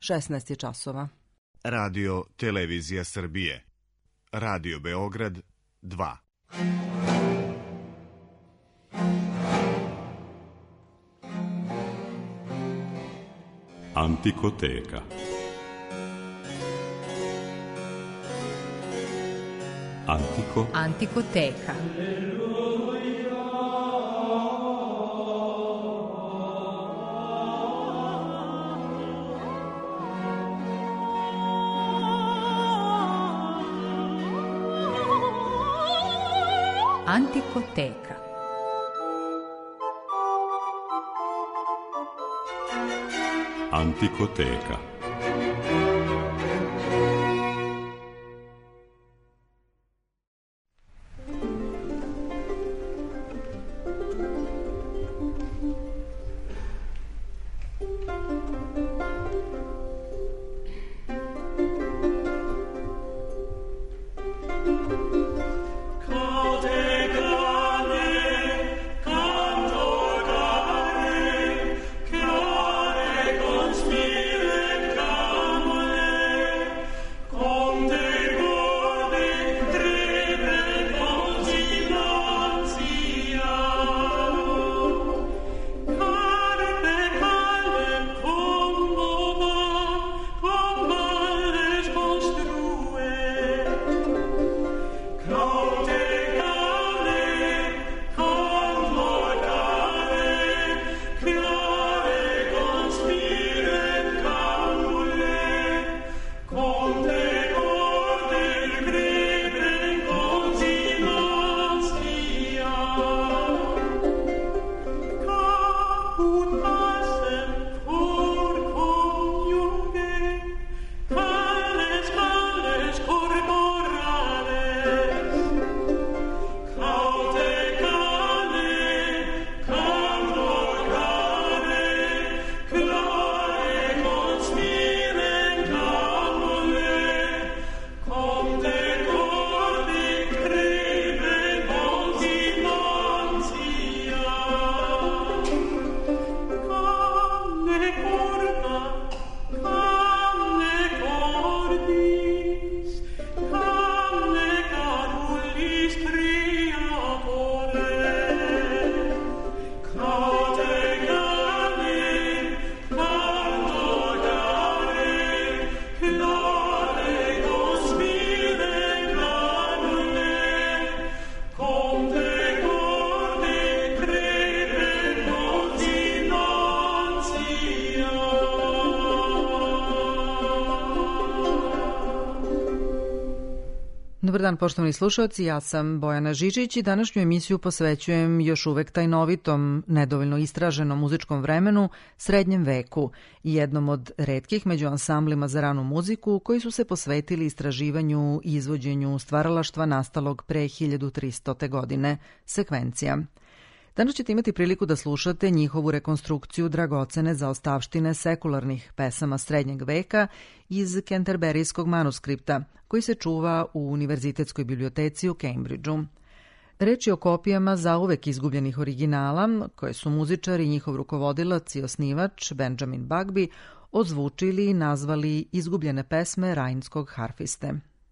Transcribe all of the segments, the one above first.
16 je časova. Radio Televizija Srbije. Radio Beograd 2. Antikoteka. Antikoteka. Antikoteka. Antikoteka. Dobar dan, poštovani slušalci, ja sam Bojana Žižić i današnju emisiju posvećujem još uvek tajnovitom, nedovoljno istraženom muzičkom vremenu, srednjem veku i jednom od retkih među ansamblima za ranu muziku koji su se posvetili istraživanju i izvođenju stvaralaštva nastalog pre 1300. godine, sekvencija. Danas ćete imati priliku da slušate njihovu rekonstrukciju dragocene zaostavštine sekularnih pesama srednjeg veka iz Kenterberijskog manuskripta, koji se čuva u Univerzitetskoj biblioteci u Cambridgeu. Reč je o kopijama zauvek izgubljenih originala, koje su muzičar i njihov rukovodilac i osnivač Benjamin Bagby odzvučili i nazvali izgubljene pesme rajnskog harfiste.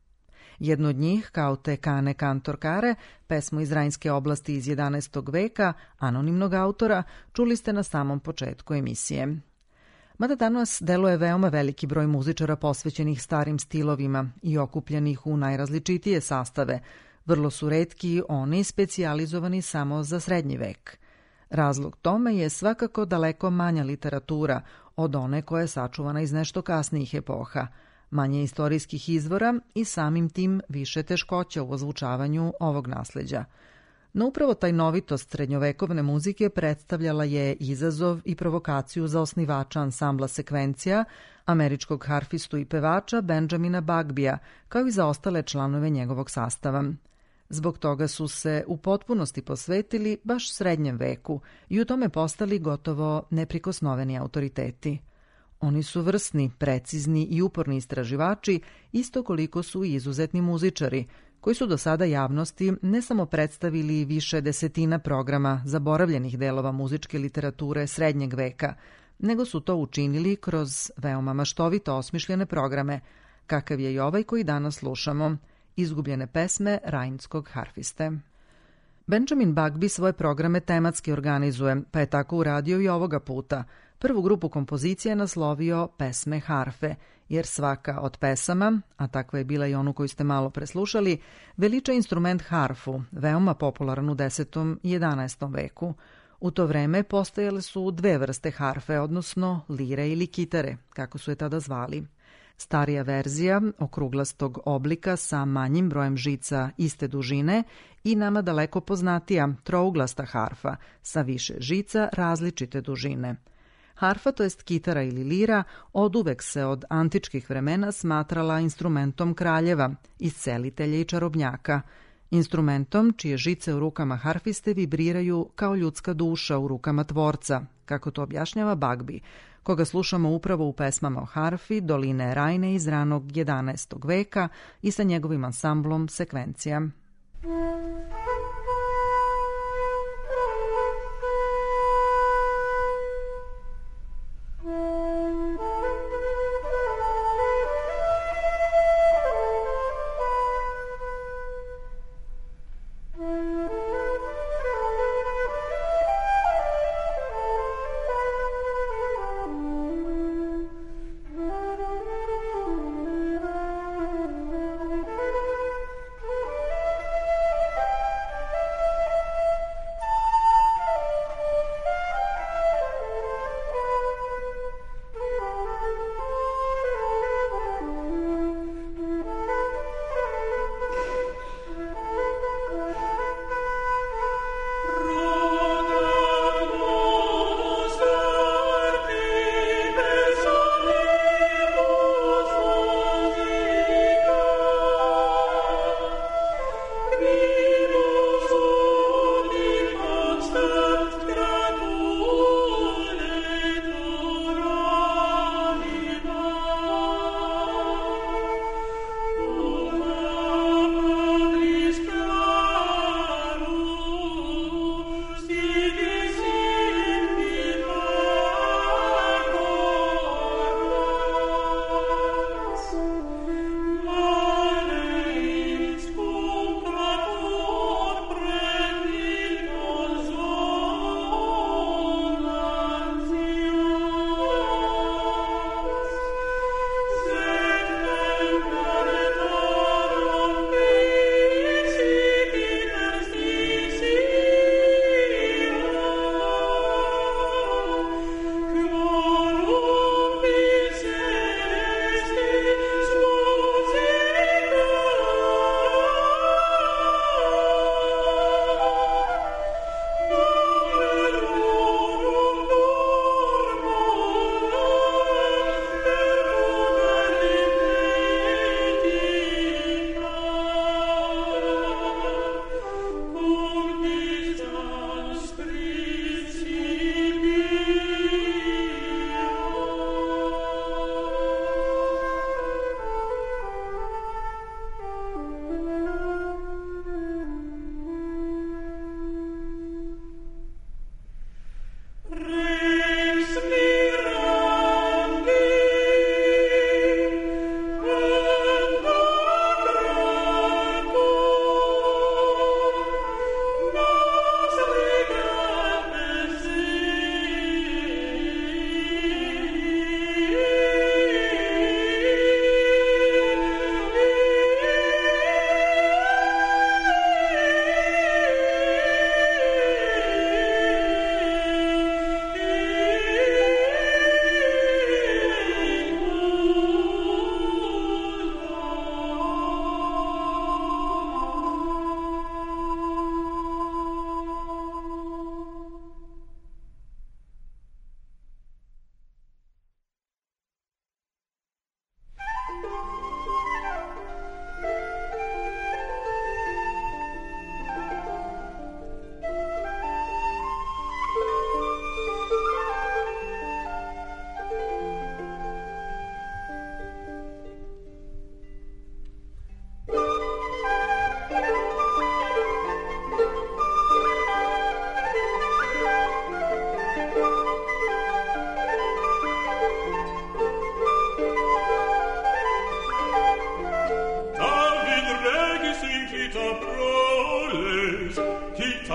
Jednu od njih, kao te Kane Kantorkare, pesmu iz Rajnske oblasti iz 11. veka, anonimnog autora, čuli ste na samom početku emisije. Mada danas deluje veoma veliki broj muzičara posvećenih starim stilovima i okupljenih u najrazličitije sastave, vrlo su retki oni specijalizovani samo za srednji vek. Razlog tome je svakako daleko manja literatura od one koja je sačuvana iz nešto kasnijih epoha, manje istorijskih izvora i samim tim više teškoća u ozvučavanju ovog nasleđa. No upravo tajnovitost srednjovekovne muzike predstavljala je izazov i provokaciju za osnivača ansambla sekvencija, američkog harfistu i pevača Benjamina Bagbya, kao i za ostale članove njegovog sastava. Zbog toga su se u potpunosti posvetili baš srednjem veku i u tome postali gotovo neprikosnoveni autoriteti. Oni su vrsni, precizni i uporni istraživači, isto koliko su i izuzetni muzičari, koji su do sada javnosti ne samo predstavili više desetina programa zaboravljenih delova muzičke literature srednjeg veka, nego su to učinili kroz veoma maštovito osmišljene programe, kakav je i ovaj koji danas slušamo, Izgubljene pesme Rajnskog harfiste. Benjamin Bagby svoje programe tematski organizuje, pa je tako uradio i ovoga puta. Prvu grupu kompozicije je naslovio Pesme harfe, jer svaka od pesama, a takva je bila i onu koju ste malo preslušali, veliča instrument harfu, veoma popularan u 10. i 11. veku. U to vreme postojale su dve vrste harfe, odnosno lire ili kitare, kako su je tada zvali. Starija verzija, okruglastog oblika sa manjim brojem žica iste dužine i nama daleko poznatija trouglasta harfa sa više žica različite dužine. Harfa, to jest kitara ili lira, oduvek se od antičkih vremena smatrala instrumentom kraljeva, iscelitelja i čarobnjaka, instrumentom čije žice u rukama harfiste vibriraju kao ljudska duša u rukama tvorca, kako to objašnjava Bagby, koga slušamo upravo u pesmama o harfi Doline Rajne iz ranog 11. veka i sa njegovim ansamblom Sekvencija.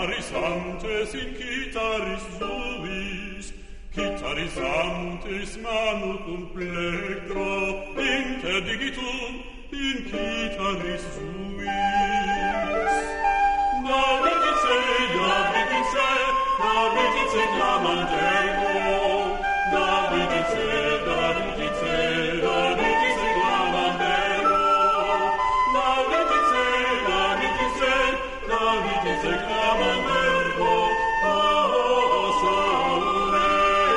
Kitarisantes in kitaris suis, kitarisantes manu cum plectro, interdigitum in kitaris suis. Davidice, Davidice, Davidice clamant ergo, Davidice, Davidice, Davidice clamant ergo, Davidice, Davidice, Davidice clamant ergo, o Saule.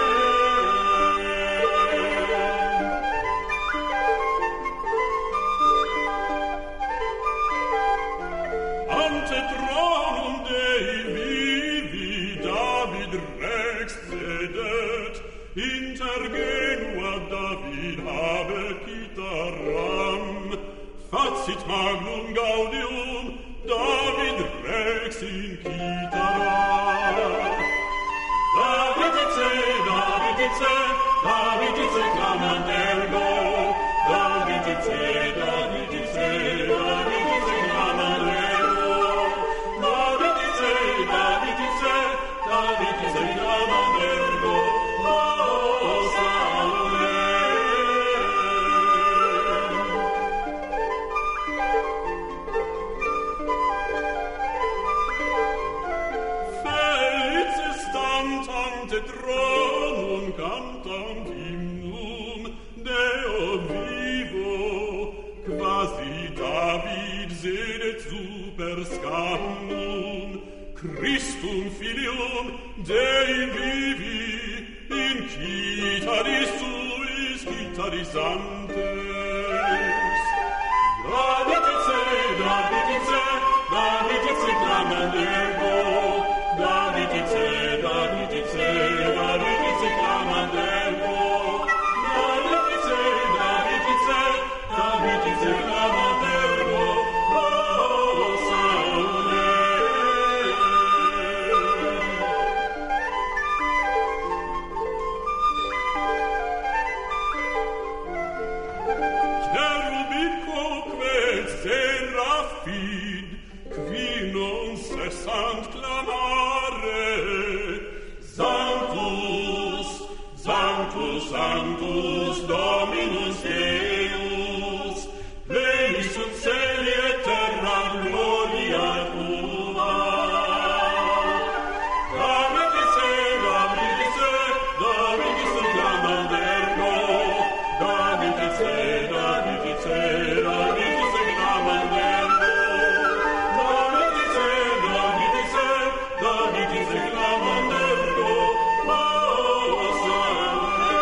Ante tronum Dei vivi David rex sedet, inter genua David habet kitaram, facit magnum gaudium David rex in kitaram. Davidice, Davidice, Davidice clamant ergo, Davidice, Davidice, Davidice clamant ergo, Davidice, Davidice, Davidice clamant ergo, o Saule. Felices stant ante tronum cantant hymnum Deo vivo, quasi David sedet super scamnum, Christum filium Dei vivi in kitaris suis kitarisantes. Davidice, Davidice, Davidice clamant ergo, Davidice, Davidice, Davidice clamant ergo, Davidice, Davidice, Davidice clamant ergo, o Saule. Cherubico quet serafin, qui non cessant clamare, Sanctus, Sanctus, Sanctus, Dominus Deus, pleni sunt celi et terra gloria tua. Davidice, Davidice, Davidice clamant ergo, Davidice, Davidice, Davidice clamant ergo, Davidice, Davidice, Davidice clamant ergo, o Saule.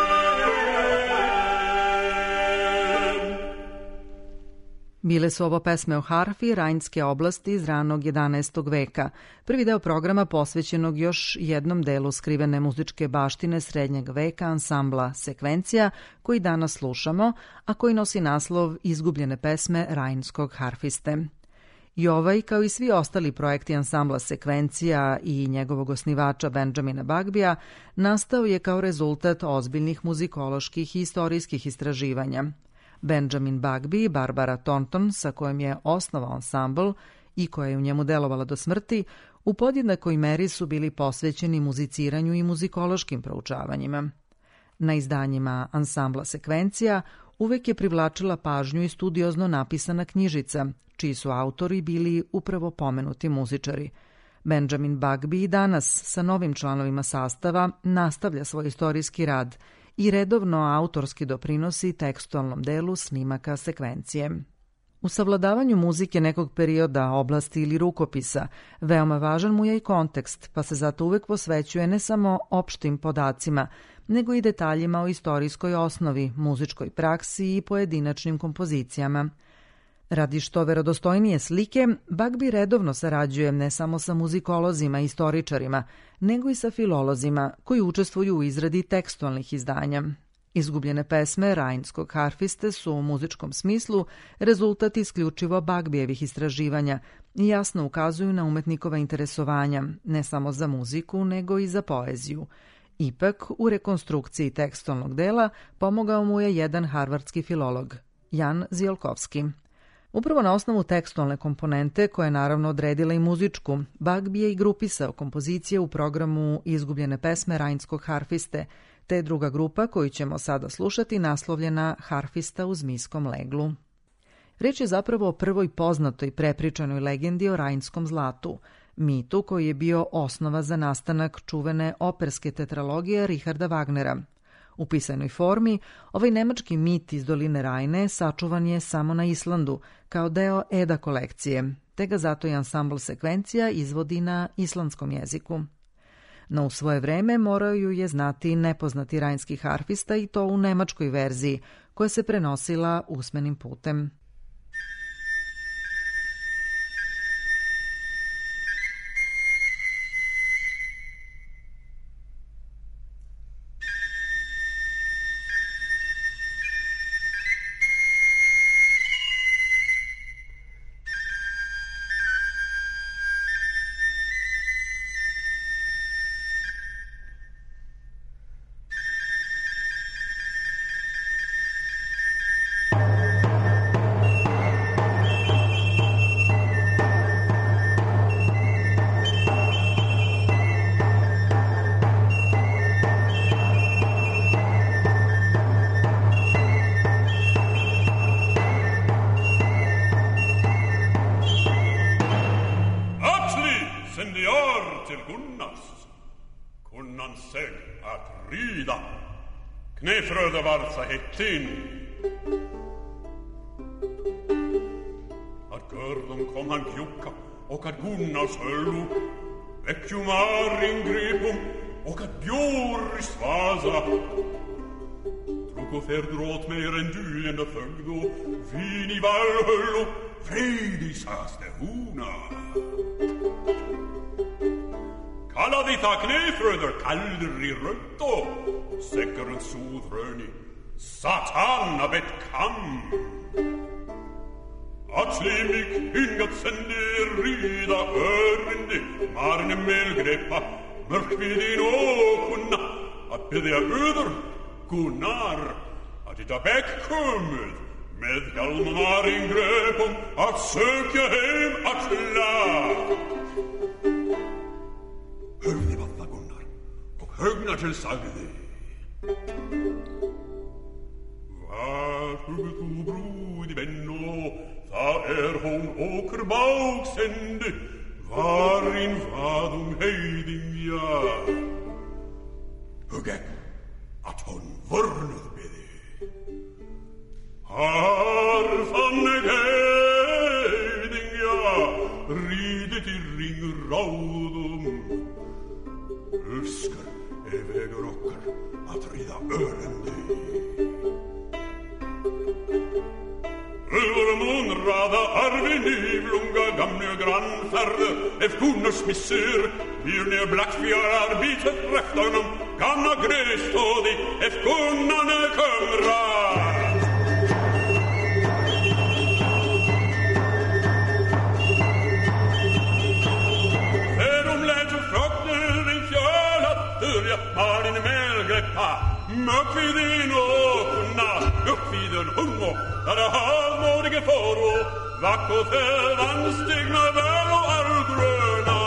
Bile su ovo pesme o harfi Rajnske oblasti iz ranog 11. veka, prvi deo programa posvećenog još jednom delu skrivene muzičke baštine srednjeg veka ansambla Sekvencija, koji danas slušamo, a koji nosi naslov Izgubljene pesme Rajnskog harfiste. I ovaj, kao i svi ostali projekti ansambla Sekvencija i njegovog osnivača Benjamina Bugbija, nastao je kao rezultat ozbiljnih muzikoloških i istorijskih istraživanja. Benjamin Bugby i Barbara Thornton, sa kojim je osnovao ansambl i koja je u njemu delovala do smrti, u podjednakoj meri su bili posvećeni muziciranju i muzikološkim proučavanjima. Na izdanjima ansambla Sekvencija uvek je privlačila pažnju i studiozno napisana knjižica, čiji su autori bili upravo pomenuti muzičari. Benjamin Bugby i danas sa novim članovima sastava nastavlja svoj istorijski rad i redovno autorski doprinosi tekstualnom delu snimaka Sekvencije. U savladavanju muzike nekog perioda, oblasti ili rukopisa, veoma važan mu je i kontekst, pa se zato uvek posvećuje ne samo opštim podacima, nego i detaljima o istorijskoj osnovi, muzičkoj praksi i pojedinačnim kompozicijama. Radi što verodostojnije slike, Bugby redovno sarađuje ne samo sa muzikolozima i istoričarima, nego i sa filolozima koji učestvuju u izradi tekstualnih izdanja. Izgubljene pesme Rajnskog harfiste su u muzičkom smislu rezultat isključivo Bugbyjevih istraživanja i jasno ukazuju na umetnikova interesovanja, ne samo za muziku, nego i za poeziju. Ipak, u rekonstrukciji tekstualnog dela pomogao mu je jedan harvardski filolog, Jan Ziolkovski. Upravo na osnovu tekstualne komponente, koja je naravno odredila i muzičku, Bagbi je i grupisao kompozicije u programu Izgubljene pesme Rajnskog harfiste, te druga grupa koju ćemo sada slušati naslovljena Harfista u zmijskom leglu. Riječ je zapravo o prvoj poznatoj prepričanoj legendi o rajnskom zlatu, mitu koji je bio osnova za nastanak čuvene operske tetralogije Richarda Wagnera. U pisanoj formi, ovaj nemački mit iz doline Rajne sačuvan je samo na Islandu, kao deo Eda kolekcije, te ga zato i ansambl sekvencija izvodi na islandskom jeziku. No u svoje vreme morao ju je znati nepoznati rajnski harfista i to u nemačkoj verziji, koja se prenosila usmenim putem. Knefröder varsa hettin. Att Gördom kom han pjocka och att Gunnars höllo väckjumar ingrepum och att Björris vasa trok och färdråt mer än dyende fögdo vin i Valhöllo fredis haste hona. Kalla dita knefröder kaldri rötto säckeren sodröni Satan av ett kam att slimik ingat sände rida örende marne melgreppa mörkvidin och kunna att bedja öder Gunnar att hitta bäckkummet med galmar ingreppom att söka hem att lag. Hörni vattna Gunnar och högna till sagde Vart hugget o brod i venno ta hon åker bagsände varin vadum heidinga Hugge att hon vörnud bedi Har fanne heidinga ridet i ring raudum Uskar väger ocker att rida ölende Över månrada arven i vlunga gamle grannfärde Efter Gunnars misser blir ner blackfjärar bitet räfta honom gamla grästådig efter Gunnarna kamrar Marin melgreppa Mökvidin och kunna Uppviden hungo Där det halvmådige foro Vack och fävan stigna väl och allgröna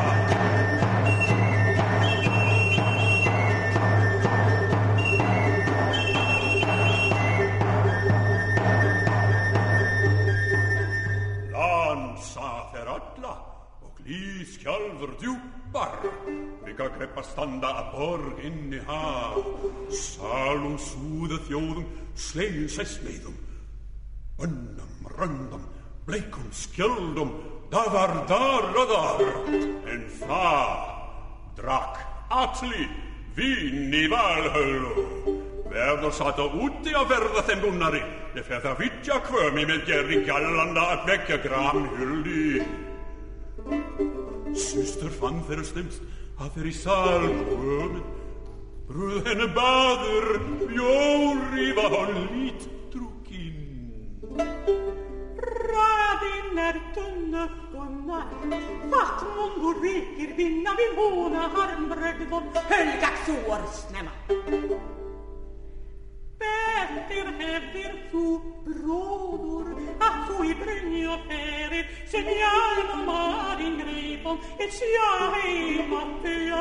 Lansa för alla Och liskjalver djupar Vilka greppar standa a borg in i hav Salum sude þjóðum Slegin sig smeidum Önnum, röndum, bleikum, skjöldum Davar, dar En það drakk Atli vin i Valhöllu Verður satt og úti að verða þeim Gunnari Det fer það vitja kvömi með gerri gallanda að vekja gramhjuldi Syster fann þeirra stemst að þeir í sal kvömin Bröð henne baður bjóri var hann lít drukkin Radin tunna Gunnar Fatt mongo reker vinna vi måna harmbrögdom Hölgax år snämma Bäter hävder få brådor Att sui pregno ferir, segnal mar in gripom, et sia heimatia.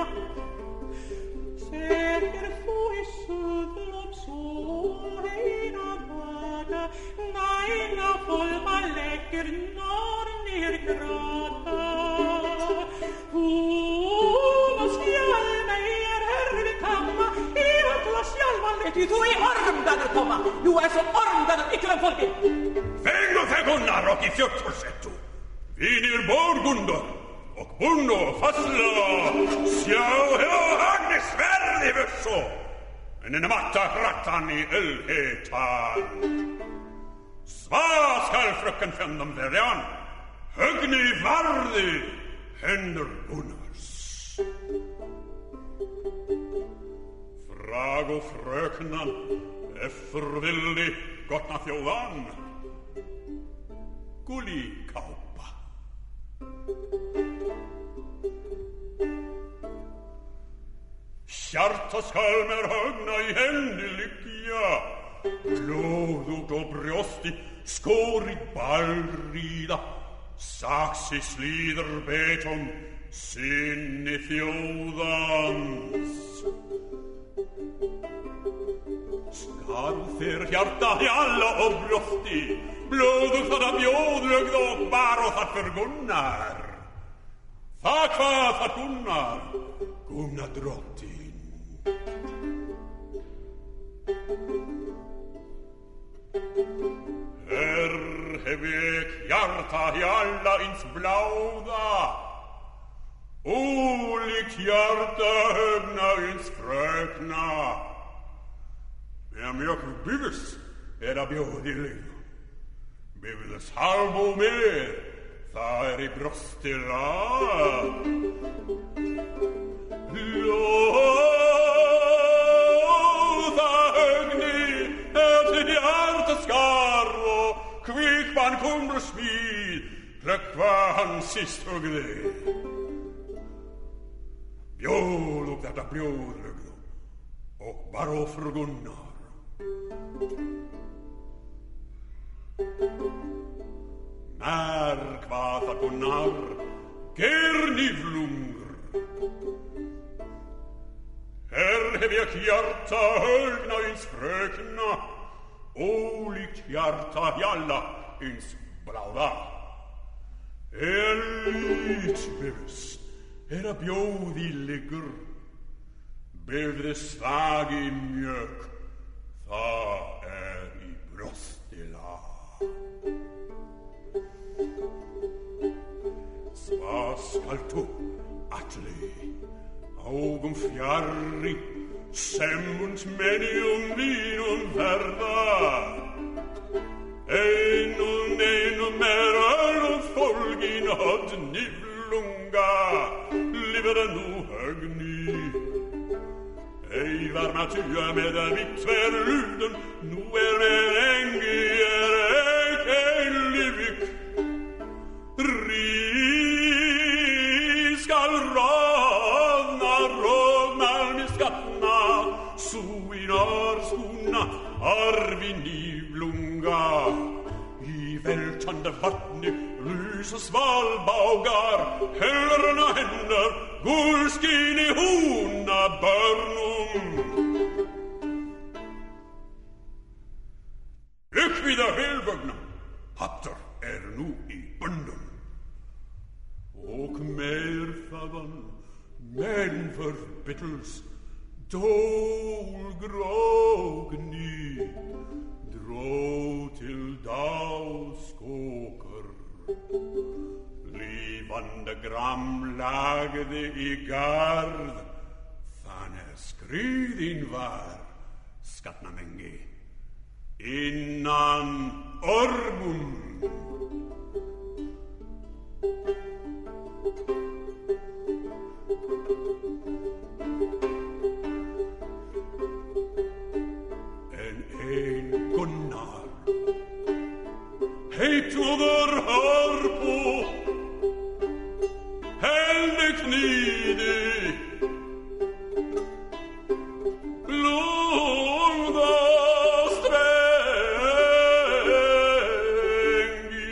Säker fui sudlom sorina vaga, naina folma läcker norr ner grata. Umas hjälme herrekamma, Eatlas hjälman leti du i ormdagar komma. Du är så ormdagar ikväll folket. Vengo för Gunnar och i fjörtforsetto. Vinir Borgundor och Bunno fastla. Sjau Agnes värdig verso. Men en matta rattan i ölhetan. Sva skall fröken fändom verjan. Högni vardi händer Gunnars. Frag och fröknan är förvillig gottna fjollan. Gulli kaupa. Hjartaskalmer högna i henne lyckja. Blodot och bröst i skår i ballrida. Saxi slider beton sin i fjodans. Skall för hjärta i alla och bröst i. Blodot för bjodlögd och barot att för Gunnar. Tack för Gunnar. Gunnar drottin. Hevek hjärta i alla ins blauda. Olikt hjärta högna ins frökna. Men mjök bygges är det bjöd i liv. Bygges halvbo mer, ta är i bröstila. Låta högni till hjärta skarvo. Kvikman kommer smid, rökva han sist högde. Bjöd och detta bjödlögd och bara för Gunnar. Märk vad att Gunnar ger nivlungr. Här hevek hjärta högna ins frökna. Olikt hjärta i alla ins blauda. Elit bevs era bjöd i ligger. Bevde svag i mjök. Ta är i bröstila. Sva skall tu atli. Augum fjärri. Semmuns menium vinum verda. Einum mer öl och folgin hod nivlunga. Livre nu högni. Ej varma tua med där mitt luden. Nu med engi ej livik. Skall rådna med skattna. Suinar skona arvin i blunga. I vältande vattni lys och svalbaugar. Hällerna händer gullskin i hona börnum. Ökvida helvögna hattar är nu i bunden. Och mer favan men förbyttels dolgrogni drå till dauskåker. Livande gramlagde i gard fanne skridin var skattna mänge innan ormum. En Gunnar hej toder hör på henne knidig blomda sträng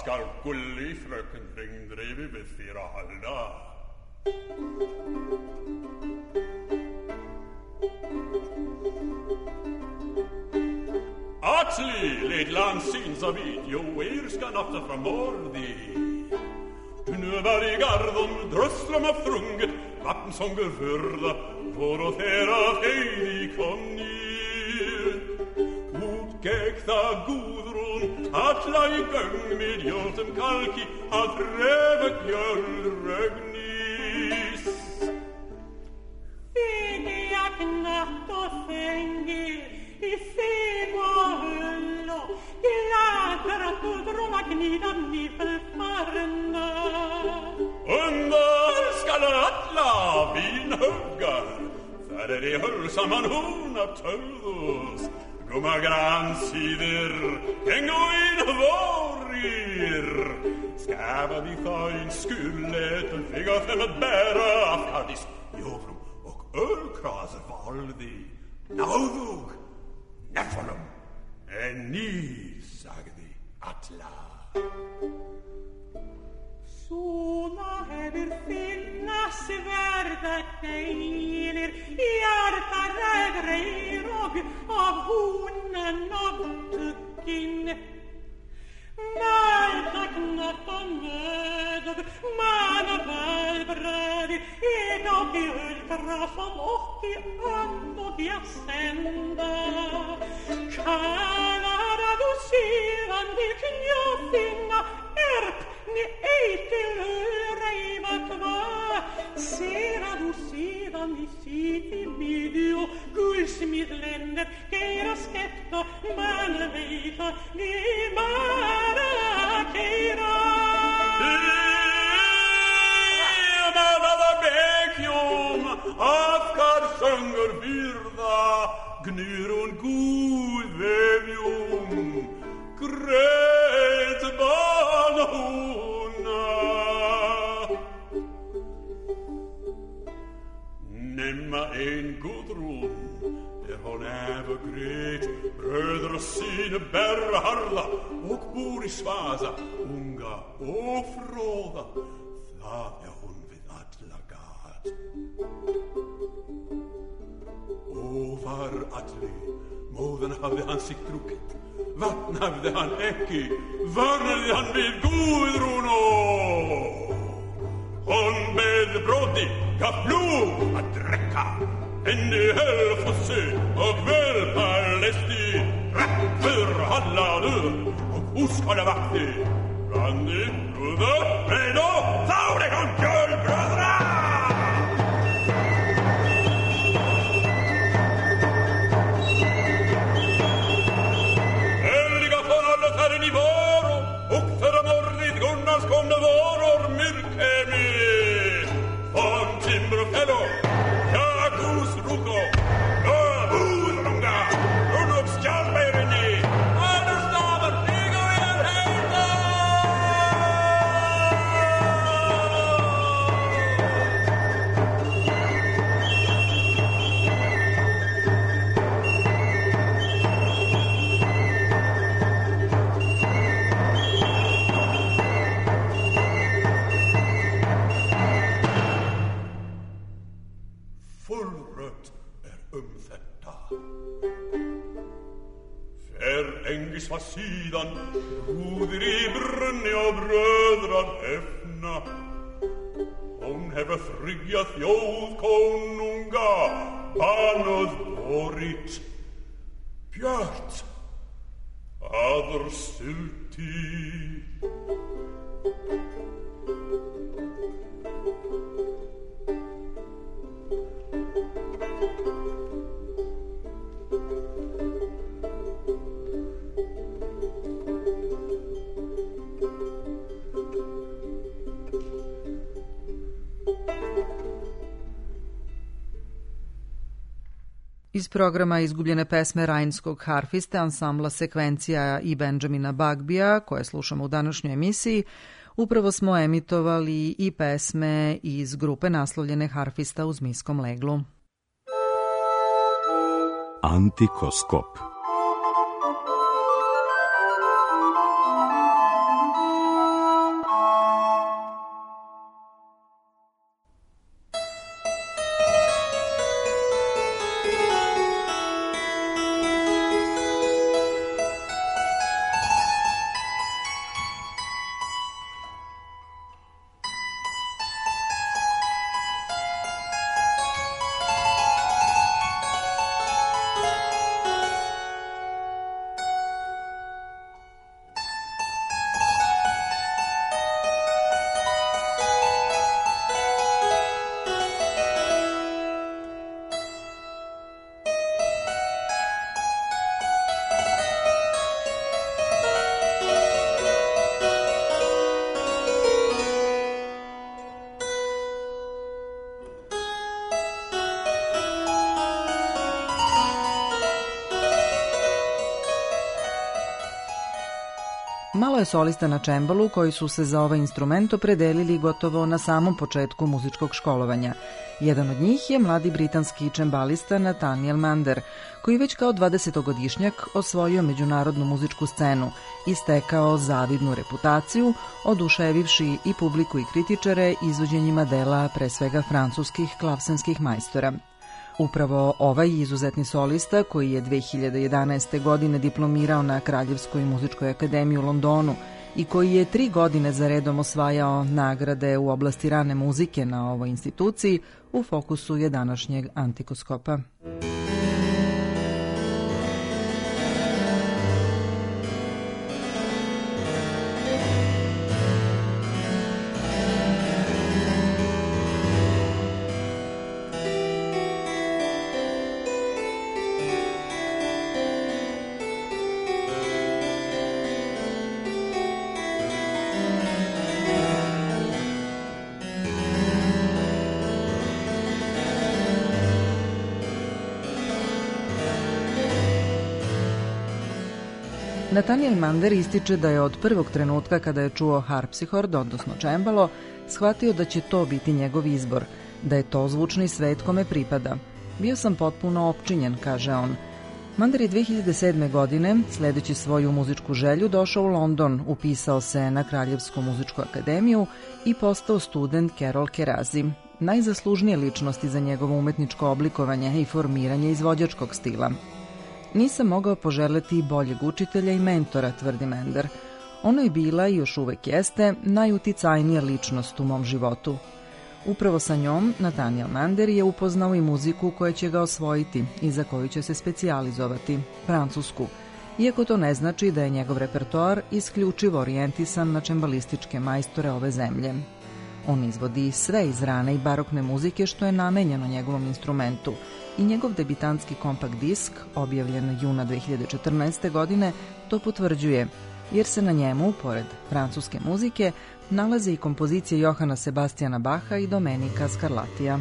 skal gullig frøken ringdrive ved fire halda. Atli, led landsin så vidt, jo skal natta fra mordi. Du nu var i garden, drøsslom av frunget, vattensånger fyrda, for å færa feidi konnir. Utgekta Gudrun, Atla i gang med joltem kalki, at revet jölrögnis. Fege jag knatt och fänger, i feg och hull och gläder att Gudrun har gnidat nivelfarna. Under skall Atla vinhuggar, för det höll samman hon av tölvus. Gumma gransider, gängo in vorir. Skava vi fain skullet, figa fem att bära afkardis, jovrum och ölkraser valdi. Naudug, nefolum, en ni, sagdi Atla. Såna hever finnas värda kejler, hjärta rägreirog av honen och tuckin. Malta knatt och mödog, mana välbröd, och i ultrasson och i öm och jasända. Kanada du sidan vid knjaffinna, erp ni ej till reivat va. Sera du sidan i siti midio, guldsmidländer, keira skepta, mana veita, ni mana keira. Manada bekjum, afkar sönger virda, gnyrun god vevjum, grät banhona. Nemma en Gudrun, der hon övergret, bröder och sine bärra harla, och bor i Svasa, unga och fråda, það hon vid Atla gat. Var Atli, móðan hafði hann sig drukkit, vatn hafði hann ekki, vörði hann við Gudrun og hon með bróti gaf blóð að drekka, henni helfossi og velpalesti, rættur hallaður og húskóla vakti, randi, brúða, reyð og þári hann kjölbröðra! Komna varor myrkemi von Timbrofelo, Jagus Ruko, Budrunga, Runups Kjallbeirini, Anderstaden, Rigo i den heita! Var sidan broder i brunni og bröðrar hefna. Hon hefur þryggja þjóð konunga bannað borit. Bjart aður sulti. Iz programa izgubljene pesme Rajnskog harfiste ansambla Sekvencija i Benjamina Bagbija, koje slušamo u današnjoj emisiji, upravo smo emitovali i pesme iz grupe naslovljene Harfista u zmijskom leglu. Antikoskop. Malo je solista na čembalu koji su se za ovaj instrument opredelili gotovo na samom početku muzičkog školovanja. Jedan od njih je mladi britanski čembalista Nathaniel Mander, koji već kao 20-godišnjak osvojio međunarodnu muzičku scenu i stekao zavidnu reputaciju, oduševivši i publiku i kritičare izvođenjima dela pre svega francuskih klavsenskih majstora. Upravo ovaj izuzetni solista, koji je 2011. godine diplomirao na Kraljevskoj muzičkoj akademiji u Londonu i koji je 3 godine za redom osvajao nagrade u oblasti rane muzike na ovoj instituciji, u fokusu je današnjeg Antikoskopa. Nathaniel Mander ističe da je od prvog trenutka kada je čuo harpsihord, odnosno čembalo, shvatio da će to biti njegov izbor, da je to zvučni svet kome pripada. Bio sam potpuno opčinjen, kaže on. Mander je 2007. godine, sledeći svoju muzičku želju, došao u London, upisao se na Kraljevsku muzičku akademiju i postao student Carol Kerazi, najzaslužnije ličnosti za njegovo umetničko oblikovanje i formiranje izvođačkog stila. Nisam mogao poželeti boljeg učitelja i mentora, tvrdi Mander. Ono je bila i još uvek jeste najuticajnija ličnost u mom životu. Upravo sa njom Nathaniel Mander je upoznao i muziku koja će ga osvojiti i za koju će se specijalizovati, francusku, iako to ne znači da je njegov repertoar isključivo orijentisan na čembalističke majstore ove zemlje. On izvodi sve iz rane i barokne muzike što je namenjeno njegovom instrumentu i njegov debitantski kompakt disk, objavljen juna 2014. godine, to potvrđuje, jer se na njemu, pored francuske muzike, nalaze i kompozicije Johana Sebastiana Bacha i Domenica Scarlatija.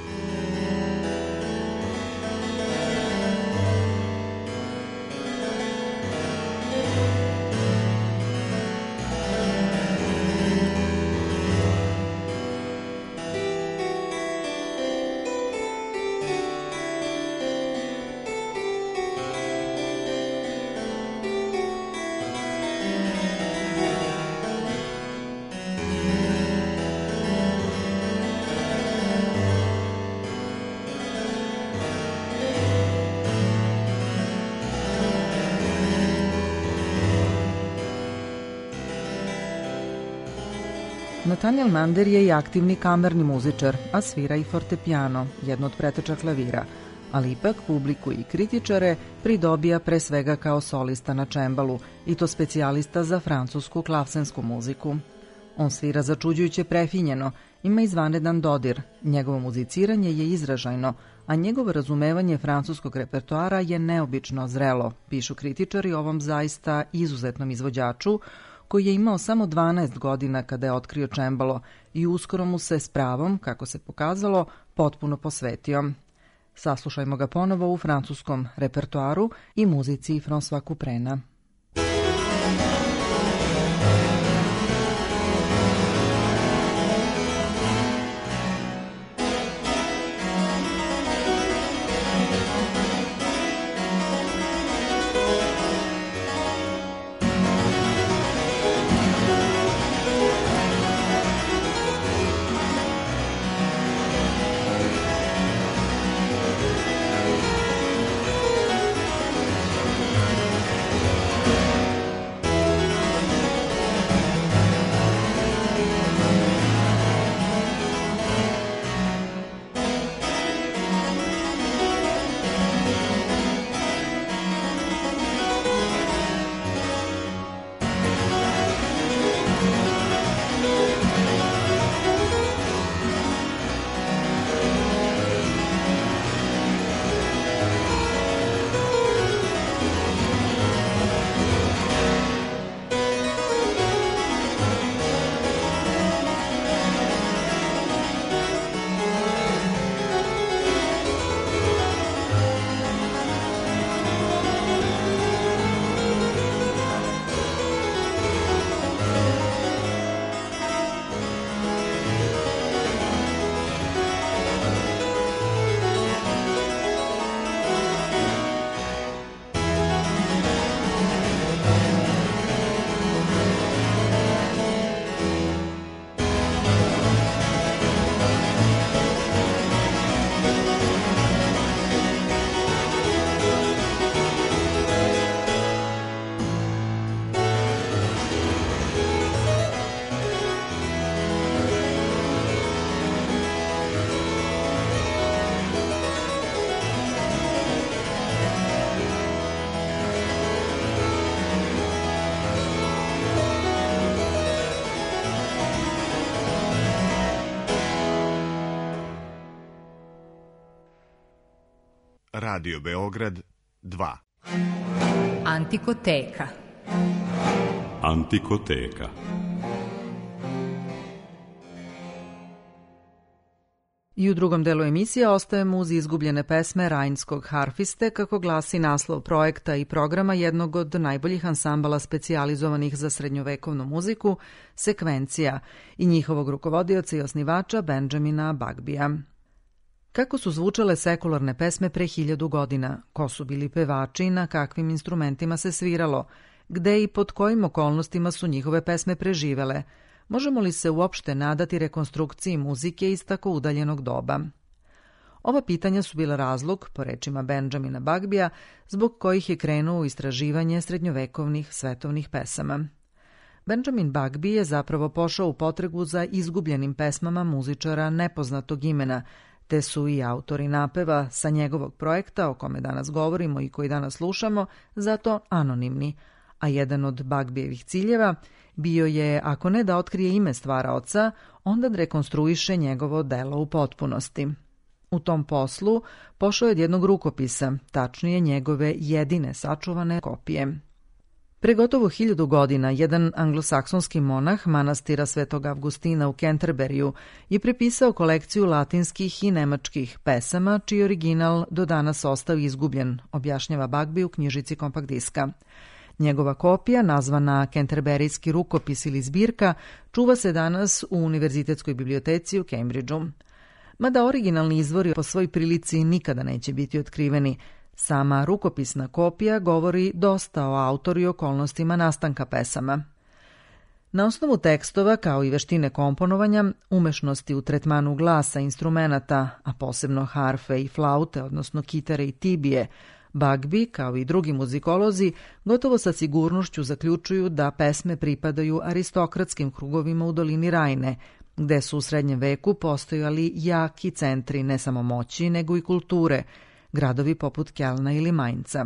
Nathaniel Mander je i aktivni kamerni muzičar, a svira i fortepiano, jedno od preteča klavira, ali ipak publiku i kritičare pridobija pre svega kao solista na čembalu, i to specijalista za francusku klavsensku muziku. On svira začuđujuće prefinjeno, ima izvanredan dodir, njegovo muziciranje je izražajno, a njegovo razumevanje francuskog repertoara je neobično zrelo, pišu kritičari o ovom zaista izuzetnom izvođaču, koji je imao samo 12 godina kada je otkrio čembalo i uskoro mu se s pravom, kako se pokazalo, potpuno posvetio. Saslušajmo ga ponovo u francuskom repertoaru i muzici François Couprena. Radio Beograd 2. Antikoteka. Antikoteka. I u drugom delu emisije ostajemo uz izgubljene pesme Rajnskog harfiste, kako glasi naslov projekta i programa jednog od najboljih ansambala specijalizovanih za srednjovekovnu muziku, Sekvencija, i njihovog rukovodioca i osnivača Benjamina Bugbija. Kako su zvučale sekularne pesme pre 1000 godina, ko su bili pevači i na kakvim instrumentima se sviralo, gde i pod kojim okolnostima su njihove pesme preživele, možemo li se uopšte nadati rekonstrukciji muzike iz tako udaljenog doba? Ova pitanja su bila razlog, po rečima Benjamina Bugbija, zbog kojih je krenuo u istraživanje srednjovekovnih svetovnih pesama. Benjamin Bugby je zapravo pošao u potragu za izgubljenim pesmama muzičara nepoznatog imena, te su i autori napeva sa njegovog projekta, o kome danas govorimo i koji danas slušamo, zato anonimni, a jedan od Bugbijevih ciljeva bio je, ako ne da otkrije ime stvaraoca, onda da rekonstruiše njegovo delo u potpunosti. U tom poslu pošao je od jednog rukopisa, tačnije njegove jedine sačuvane kopije. Pre gotovo 1000 godina jedan anglosaksonski monah manastira Svetog Avgustina u Canterburyju je prepisao kolekciju latinskih i nemačkih pesama, čiji original do danas ostao izgubljen, objašnjava Bugby u knjižici kompakt diska. Njegova kopija, nazvana Canterburyjski rukopis ili zbirka, čuva se danas u Univerzitetskoj biblioteci u Cambridgeu. Mada originalni izvori po svoj prilici nikada neće biti otkriveni, sama rukopisna kopija govori dosta o autoru i okolnostima nastanka pesama. Na osnovu tekstova, kao i veštine komponovanja, umešnosti u tretmanu glasa, instrumenata, a posebno harfe i flaute, odnosno kitare i tibije, Bugby, kao i drugi muzikolozi, gotovo sa sigurnošću zaključuju da pesme pripadaju aristokratskim krugovima u dolini Rajne, gde su u srednjem veku postojali jaki centri ne samo moći, nego i kulture, gradovi poput Kelna ili Mainca.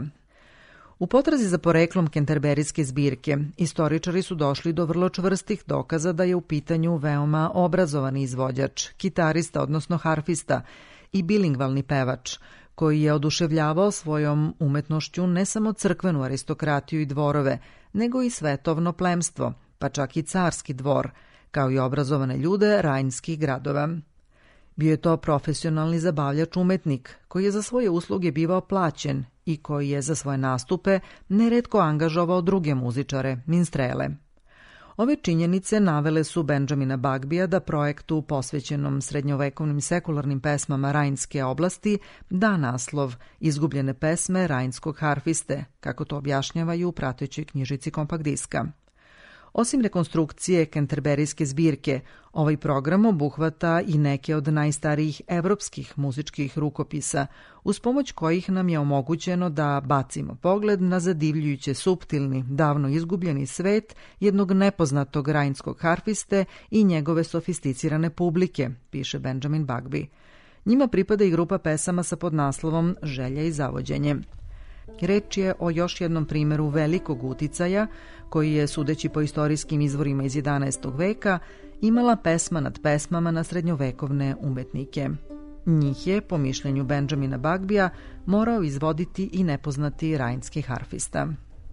U potrazi za poreklom kenterberijske zbirke, istoričari su došli do vrlo čvrstih dokaza da je u pitanju veoma obrazovan izvođač, kitarista, odnosno harfista, i bilingvalni pevač, koji je oduševljavao svojom umetnošću ne samo crkvenu aristokratiju i dvorove, nego i svetovno plemstvo, pa čak i carski dvor, kao i obrazovane ljude rajnskih gradova. Bio je to profesionalni zabavljač umetnik, koji je za svoje usluge bivao plaćen i koji je za svoje nastupe neretko angažovao druge muzičare, minstrele. Ove činjenice navele su Benjamina Bugbija da projektu posvećenom srednjovekovnim sekularnim pesmama Rajnske oblasti da naslov Izgubljene pesme Rajnskog harfiste, kako to objašnjavaju u pratećoj knjižici kompakt diska. Osim rekonstrukcije kenterberijske zbirke, ovaj program obuhvata i neke od najstarijih evropskih muzičkih rukopisa, uz pomoć kojih nam je omogućeno da bacimo pogled na zadivljujuće suptilni, davno izgubljeni svet jednog nepoznatog rajnskog harfiste i njegove sofisticirane publike, piše Benjamin Bugby. Njima pripada i grupa pesama sa podnaslovom Želja i zavođenje. Reč je o još jednom primeru velikog uticaja, koji je, sudeći po istorijskim izvorima iz 11. veka, imala pesma nad pesmama na srednjovekovne umetnike. Njih je, po mišljenju Benjamina Bugbija, morao izvoditi i nepoznati rajnski harfista.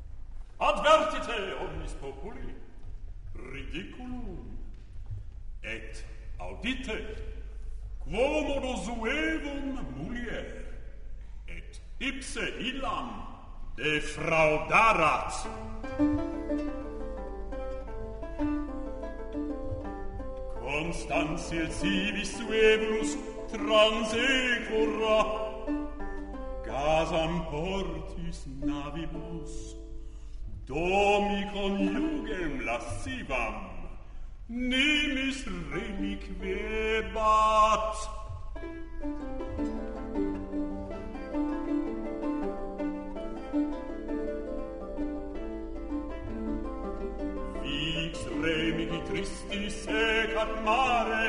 Advertite omnis populi, ridiculum, et audite, quo modo suevum mulier, et ipse illam defraudarat. Constantiel civis suevulus transequora, gasam portis navibus, domi conjugem lascivam, nimis reliquebat. Vix remigi tristi secat mare,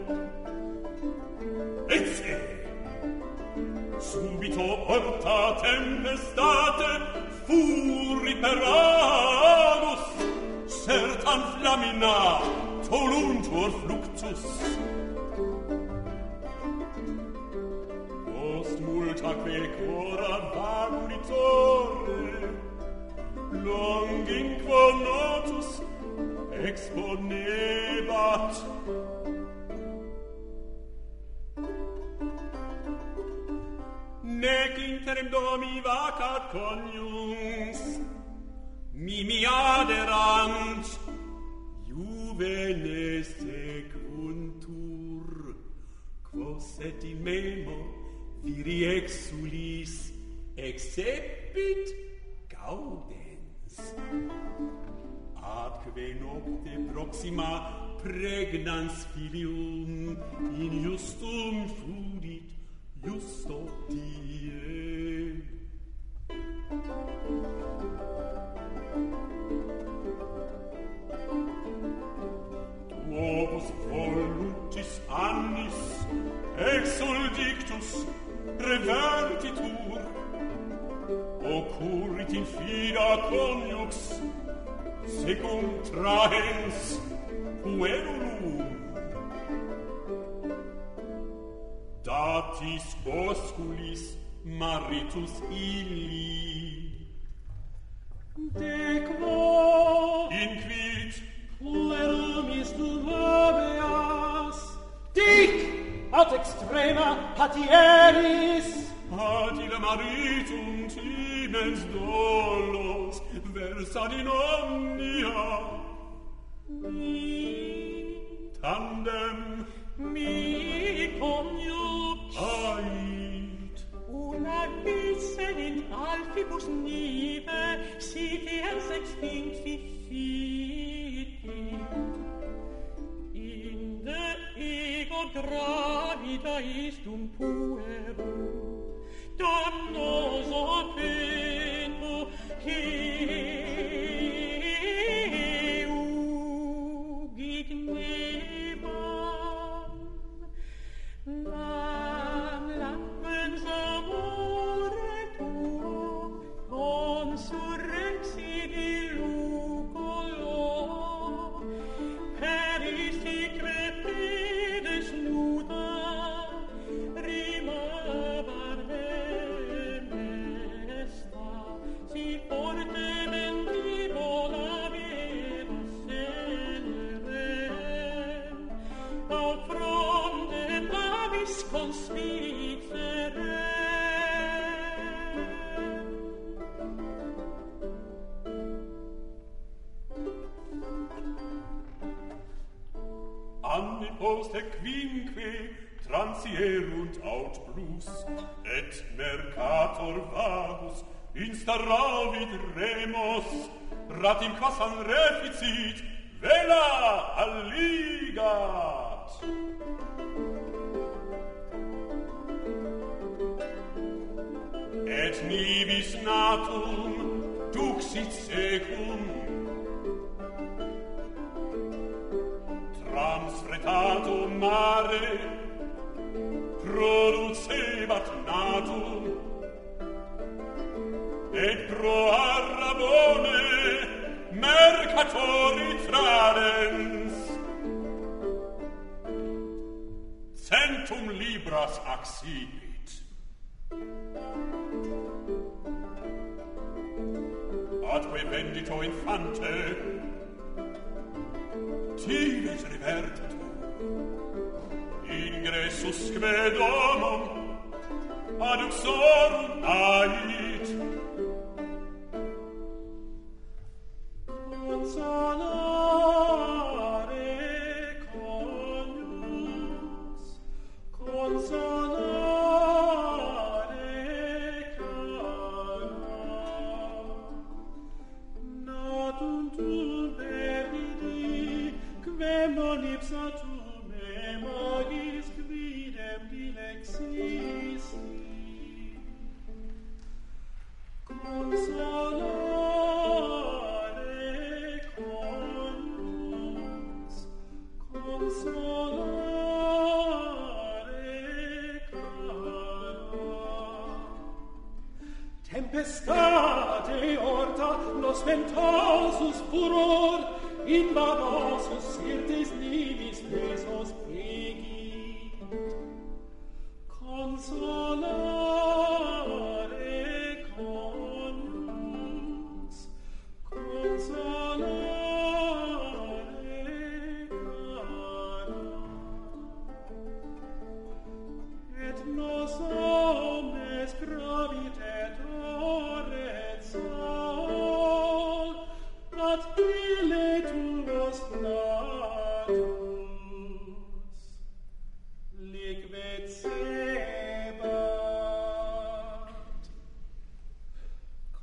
et se subito orta tempestate furi per anus, certam flamina toluntur fluctus. Post multa taque cora vagulitore, longinquo notus exponebat. Nec interem domi vacat coniuns, mimi aderant, juvenes secuntur, quos et in memo viri exulis excepit gaudens. Atque nocte proxima pregnans filium in justum fudit justo die. Tuobus voluntis annis exuldictus revertitur, occurrit in fida coniux secum trahens puerum. Datis osculis maritus illi. De quo inquit puerum istum habeas, dic ad extrema patieris, ad illa maritum timens dolos versat in omnia. Mi tandem mi coniugs ait una vicen in alfibus nive sitiens extincti fiti, inde ego gravida istum puerum dannoso feto heu gignebam. Nam lampens amore tuo consurrexit illucolo, peristique pedes nuda rimabar mesta, si forte mendivola vita senerem, au fronte pavis conspicere. Anni poste quinque transierunt aut plus, et mercator vagus instauravit remos, ratim quassam reficit, vela alligat. Et nivis natum duxit secum, transfretato mare producebat natum, et pro arrabone mercatori tradens. Centum libras accipit. Atque vendito infante tivis revertitur, ingressusque domum ad uxorum ait. Consolare coniugs, consolare cara, natum tum perdidi, quem non ipsatum e magis quidem dilexissi. Consolare coniugs, consolare cara. Tempestate orta nos ventosus furor, in babosus sirtis nivis pesos pregit. Consolare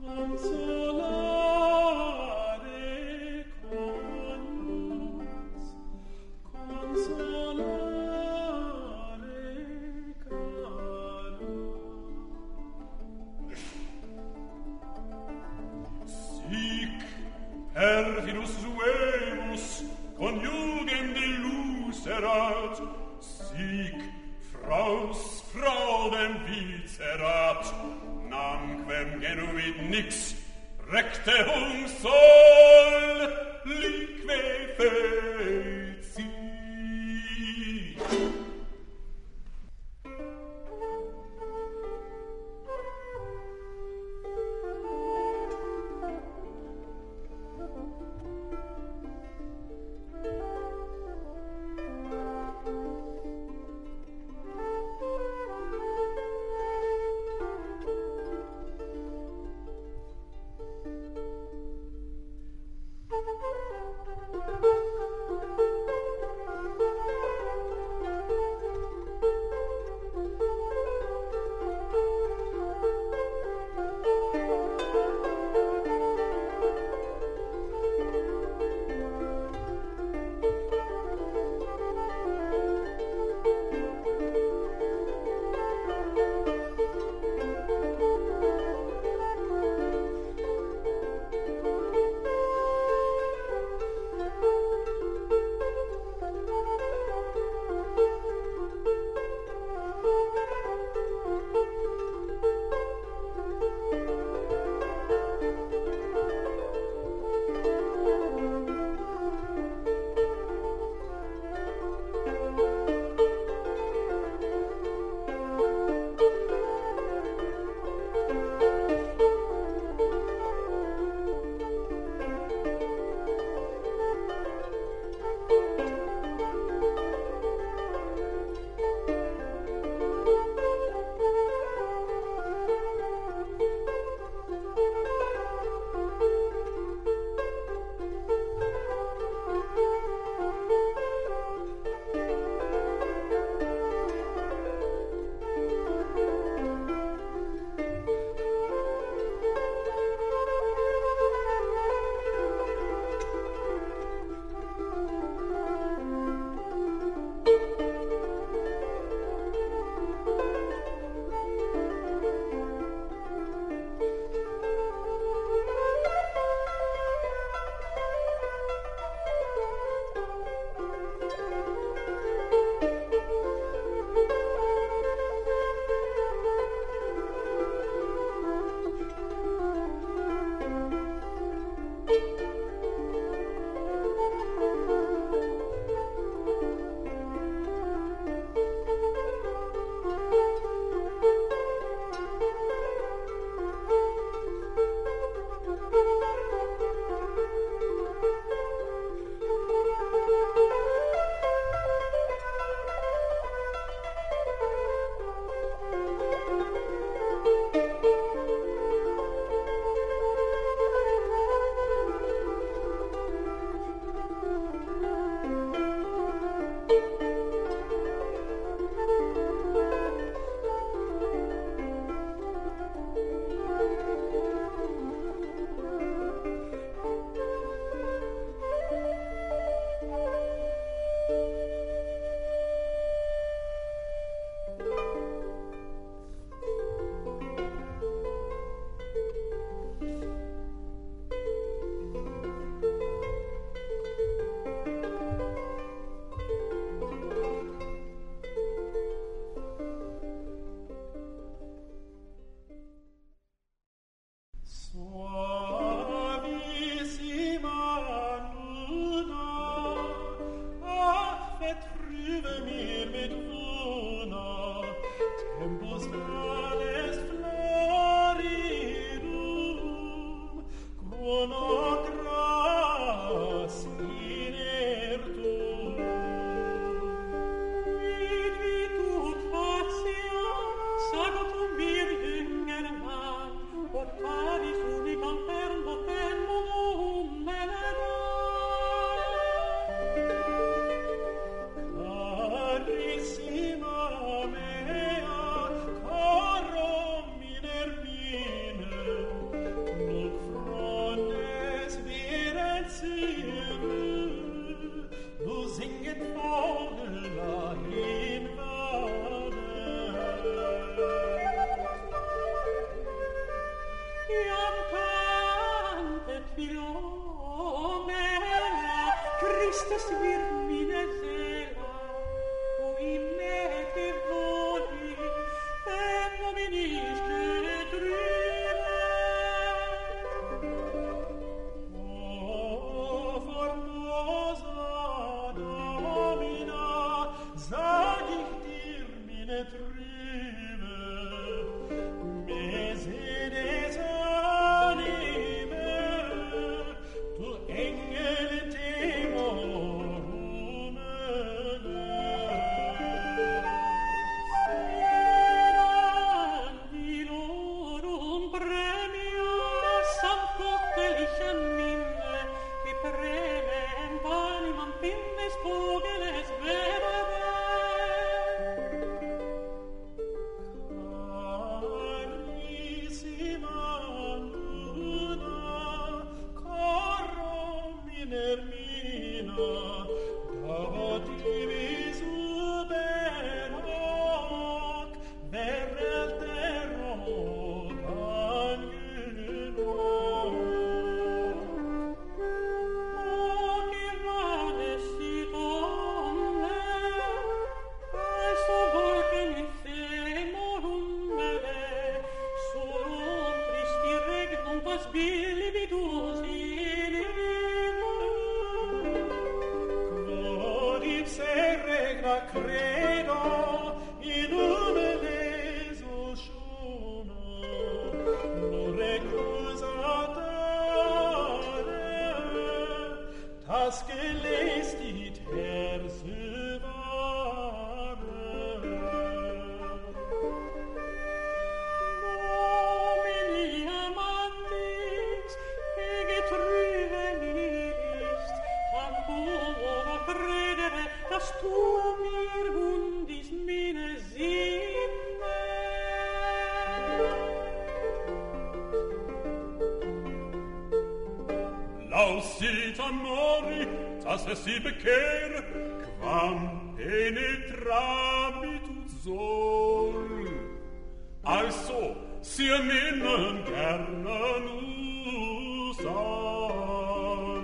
Perfidus suemus, conjugem deluserat, sic fraus fraudem vicerat, namquem genuit nix, recte sol, lique feci. Lausit amori, dass si bekehre, quam penetramit ut sol. Also, sia minnen gernen usal.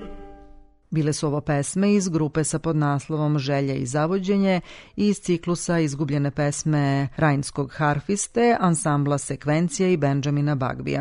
Bile su ovo pesme iz grupe sa podnaslovom Želja i zavođenje i iz ciklusa Izgubljene pesme Rajnskog harfiste, ansambla Sekvencija i Benjamina Bugbija.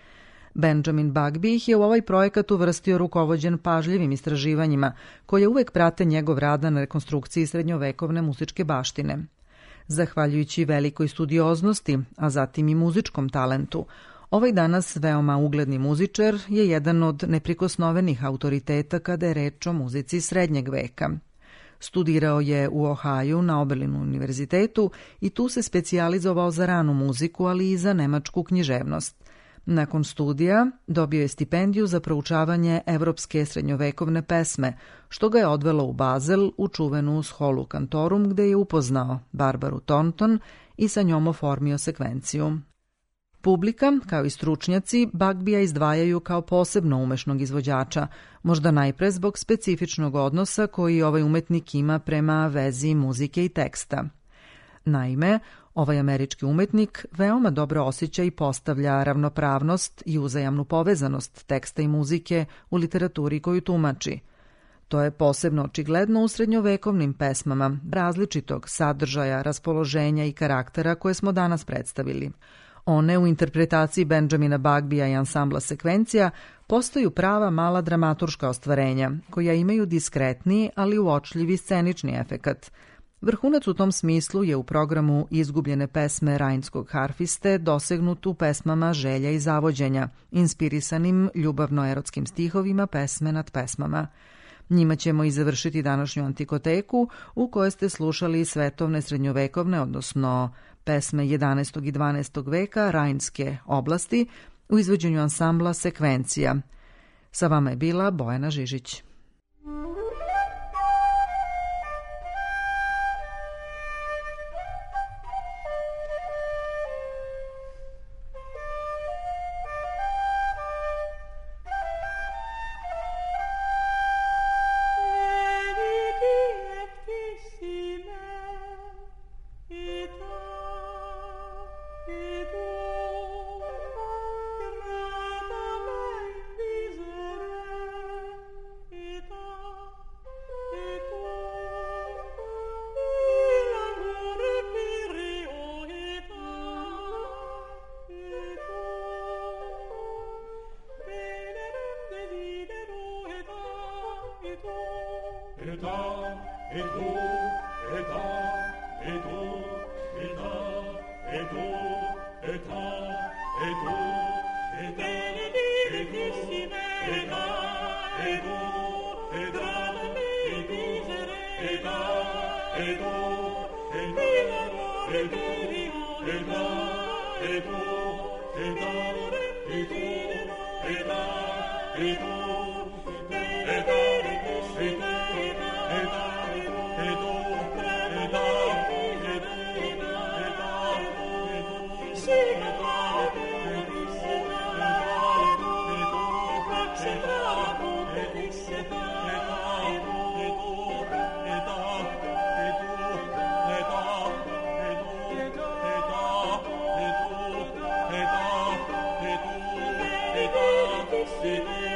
Benjamin Bugby ih je u ovaj projekat uvrstio rukovođen pažljivim istraživanjima, koje uvek prate njegov rad na rekonstrukciji srednjovekovne muzičke baštine. Zahvaljujući velikoj studioznosti, a zatim i muzičkom talentu, ovaj danas veoma ugledni muzičar je jedan od neprikosnovenih autoriteta kada je reč o muzici srednjeg veka. Studirao je u Ohaju na Oberlinu univerzitetu i tu se specijalizovao za ranu muziku, ali i za nemačku književnost. Nakon studija dobio je stipendiju za proučavanje evropske srednjovekovne pesme, što ga je odvelo u Bazel u čuvenu Scholu Cantorum, gde je upoznao Barbaru Thornton i sa njom oformio sekvenciju. Publika, kao i stručnjaci, Bugbija izdvajaju kao posebno umešnog izvođača, možda najpre zbog specifičnog odnosa koji ovaj umetnik ima prema vezi muzike i teksta. Naime, ovaj američki umetnik veoma dobro osjeća i postavlja ravnopravnost i uzajamnu povezanost teksta i muzike u literaturi koju tumači. To je posebno očigledno u srednjovekovnim pesmama različitog sadržaja, raspoloženja i karaktera koje smo danas predstavili. One u interpretaciji Benjamina Bugbija i ansambla Sekvencija postaju prava mala dramaturška ostvarenja, koja imaju diskretni, ali uočljivi scenični efekat. Vrhunac u tom smislu je u programu Izgubljene pesme Rajnskog harfiste dosegnut u pesmama Želja i zavođenja, inspirisanim ljubavno-erotskim stihovima pesme nad pesmama. Njima ćemo i završiti današnju antikoteku u kojoj ste slušali svetovne srednjovekovne, odnosno pesme 11. i 12. veka Rajnske oblasti u izvođenju ansambla Sekvencija. Sa vama je bila Bojana Žižić. Sing